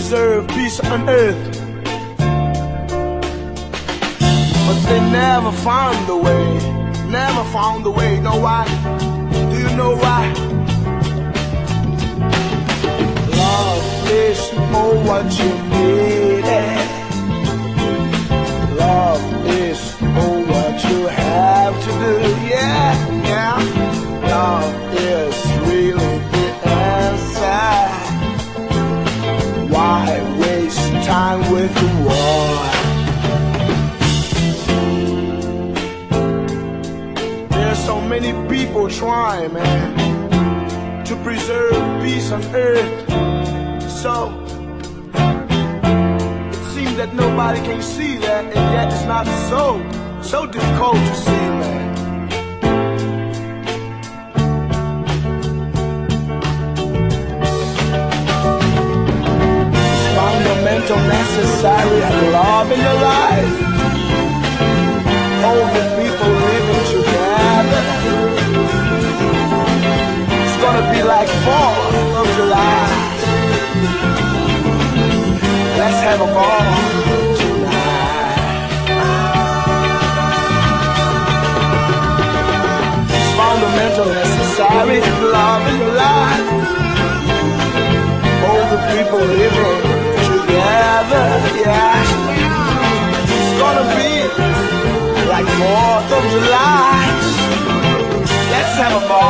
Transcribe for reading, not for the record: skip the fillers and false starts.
preserve peace on earth. But they never found the way, never found the way. Know why? Do you know why? Love is all what you need. Love is all what you have to do. Yeah, yeah. Love is really the answer. Why waste time with the war? There's so many people trying, man, to preserve peace on earth. So it seems that nobody can see that, and yet it's not so difficult to see, man. It's fundamental, necessary, and love in your life. All the people living together. It's gonna be like 4th of July. Let's have a ball tonight. It's fundamental, necessary, love in your life. All the people living together, yeah. It's gonna be like 4th of July. Let's have a ball.